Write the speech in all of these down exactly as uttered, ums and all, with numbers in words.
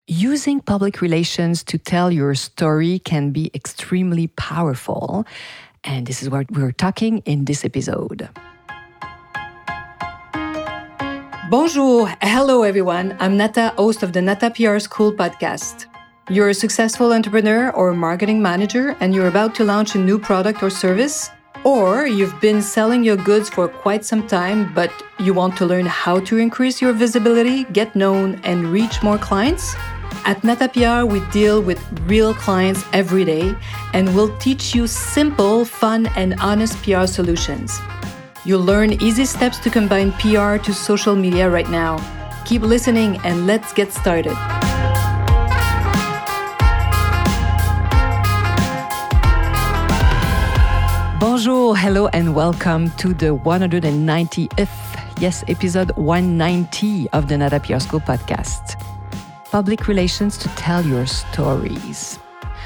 using public relations to tell your story can be extremely powerful. And this is what we're talking in this episode. Bonjour. Hello, everyone. I'm Nata, host of the Nata P R School podcast. You're a successful entrepreneur or marketing manager, and you're about to launch a new product or service, or you've been selling your goods for quite some time, but you want to learn how to increase your visibility, get known, and reach more clients? At Nata P R, we deal with real clients every day, and we'll teach you simple, fun, and honest P R solutions. You'll learn easy steps to combine P R to social media right now. Keep listening, and let's get started. Bonjour, hello, and welcome to the one hundred ninetieth, yes, episode one ninety of the Nata P R School podcast. Public relations to tell your stories.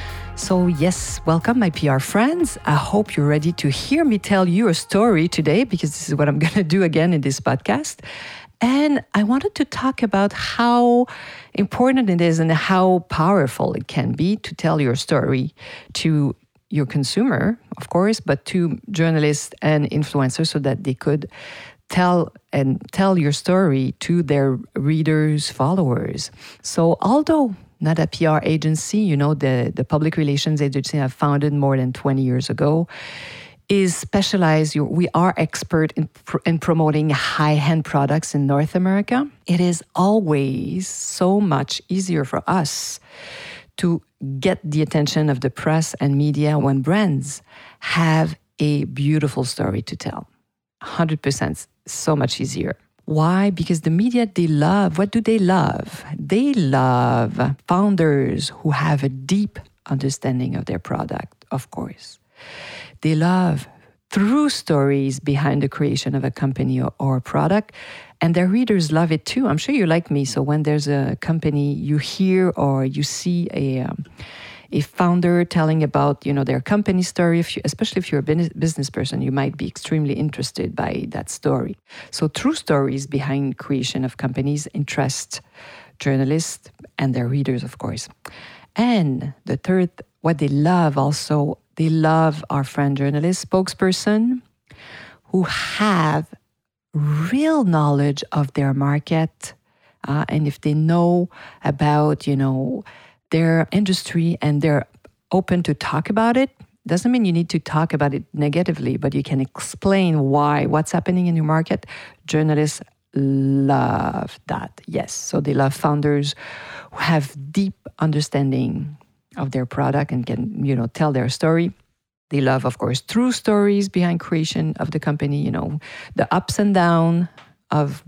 So yes, welcome my P R friends. I hope you're ready to hear me tell you a story today, because this is what I'm going to do again in this podcast. And I wanted to talk about how important it is and how powerful it can be to tell your story to your consumer, of course, but to journalists and influencers so that they could tell and tell your story to their readers, followers. So although not a P R agency, you know, the, the public relations agency I founded more than twenty years ago, is specialized. We are expert in, in promoting high-end products in North America. It is always so much easier for us to get the attention of the press and media when brands have a beautiful story to tell. one hundred percent so much easier. Why? Because the media, they love, what do they love? They love founders who have a deep understanding of their product, of course. They love true stories behind the creation of a company or, or a product, and their readers love it too. I'm sure you're like me. So when there's a company you hear or you see a um, a founder telling about, you know, their company story, if you, especially if you're a business person, you might be extremely interested by that story. So true stories behind creation of companies interest journalists and their readers, of course. And the third, what they love also, they love our friend journalists, spokesperson who have real knowledge of their market. Uh, and if they know about, you know, their industry and they're open to talk about it, doesn't mean you need to talk about it negatively, but you can explain why, what's happening in your market. Journalists love that, yes. So they love founders who have deep understanding of their product and can, you know, tell their story. They love, of course, true stories behind creation of the company, you know, the ups and downs of,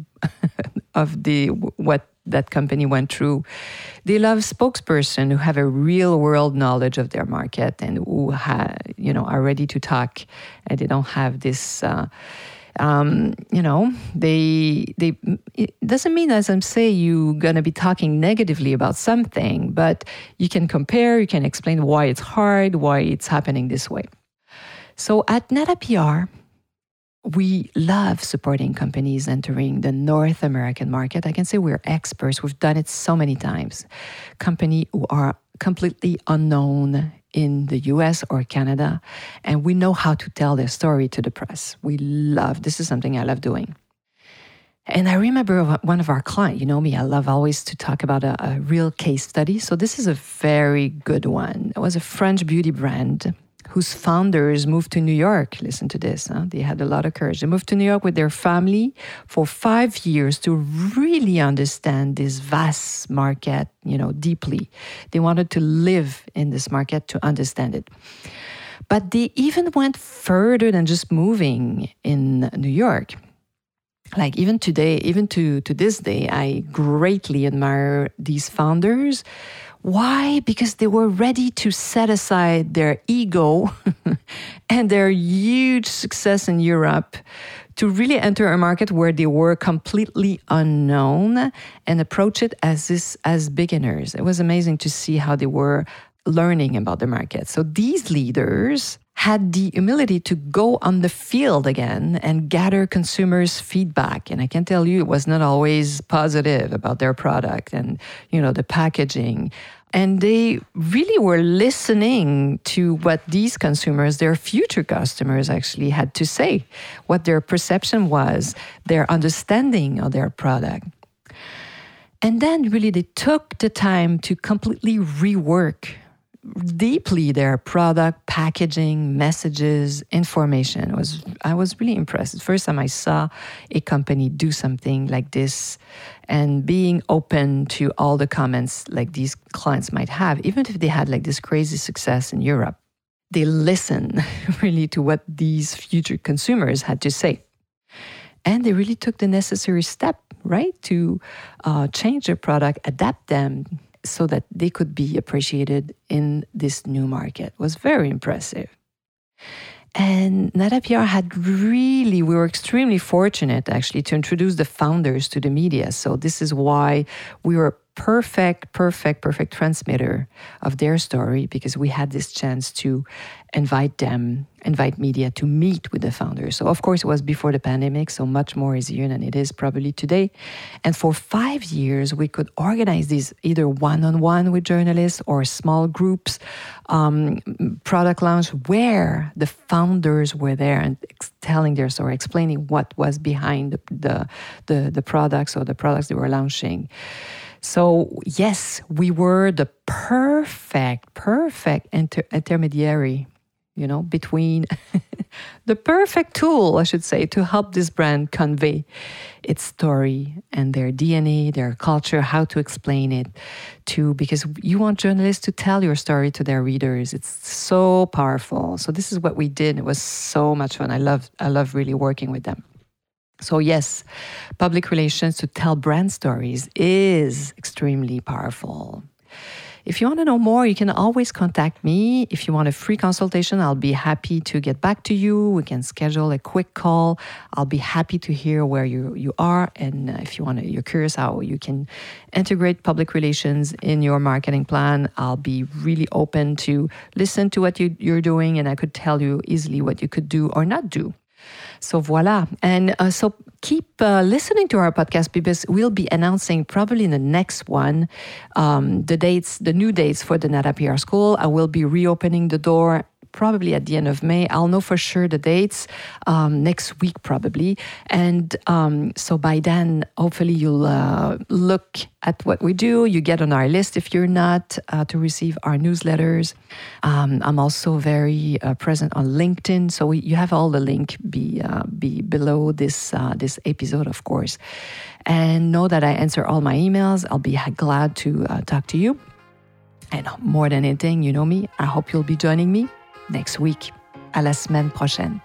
of the what that company went through. They love spokesperson who have a real world knowledge of their market and who ha, you know, are ready to talk, and they don't have this, uh, um, you know, they, they, it doesn't mean, as I'm saying, you're going to be talking negatively about something, but you can compare, you can explain why it's hard, why it's happening this way. So at Nata P R, we love supporting companies entering the North American market. I can say we're experts. We've done it so many times. Companies who are completely unknown in the U S or Canada, and we know how to tell their story to the press. We love, this is something I love doing. And I remember one of our clients, you know me, I love always to talk about a, a real case study. So this is a very good one. It was a French beauty brand whose founders moved to New York. Listen to this. Huh? They had a lot of courage. They moved to New York with their family for five years to really understand this vast market, you know, deeply. They wanted to live in this market to understand it. But they even went further than just moving in New York. Like even today, even to, to this day, I greatly admire these founders. Why? Because they were ready to set aside their ego and their huge success in Europe to really enter a market where they were completely unknown and approach it as this as beginners. It was amazing to see how they were learning about the market. So these leaders had the humility to go on the field again and gather consumers' feedback. And I can tell you it was not always positive about their product and, you know, the packaging. And they really were listening to what these consumers, their future customers, actually had to say, what their perception was, their understanding of their product. And then really they took the time to completely rework deeply their product, packaging, messages, information. It was I was really impressed. The first time I saw a company do something like this and being open to all the comments like these clients might have, even if they had like this crazy success in Europe. They listen really to what these future consumers had to say. And they really took the necessary step, right, to uh, change their product, adapt them, so that they could be appreciated in this new market. It was very impressive. And Nada P R had really, we were extremely fortunate actually to introduce the founders to the media. So this is why we were perfect, perfect, perfect transmitter of their story, because we had this chance to invite them, invite media to meet with the founders. So of course it was before the pandemic, so much more easier than it is probably today. And for five years, we could organize these either one-on-one with journalists or small groups, um, product launch where the founders were there and ex- telling their story, explaining what was behind the, the, the, the products or the products they were launching. So yes, we were the perfect, perfect inter- intermediary, you know, between the perfect tool, I should say, to help this brand convey its story and their D N A, their culture, how to explain it to, because you want journalists to tell your story to their readers. It's so powerful. So this is what we did. It was so much fun. I love, I love really working with them. So yes, public relations to tell brand stories is extremely powerful. If you want to know more, you can always contact me. If you want a free consultation, I'll be happy to get back to you. We can schedule a quick call. I'll be happy to hear where you, you are. And if you want to, you're curious how you can integrate public relations in your marketing plan, I'll be really open to listen to what you, you're doing. And I could tell you easily what you could do or not do. So voila. And uh, so keep uh, listening to our podcast, because we'll be announcing probably in the next one um, the dates, the new dates for the Nada P R School. I will be reopening the door probably at the end of May. I'll know for sure the dates um, next week probably. And um, so by then, hopefully you'll uh, look at what we do. You get on our list if you're not, uh, to receive our newsletters. Um, I'm also very uh, present on LinkedIn. So we, you have all the link be, uh, be below this, uh, this episode, of course. And know that I answer all my emails. I'll be glad to uh, talk to you. And more than anything, you know me, I hope you'll be joining me next week. À la semaine prochaine.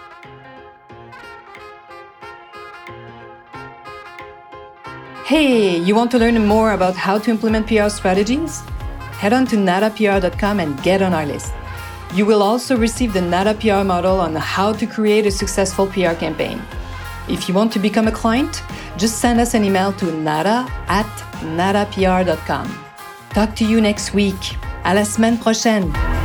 Hey, you want to learn more about how to implement P R strategies? Head on to nada P R dot com and get on our list. You will also receive the Nada P R model on how to create a successful P R campaign. If you want to become a client, just send us an email to nada at nada P R dot com. Talk to you next week. À la semaine prochaine.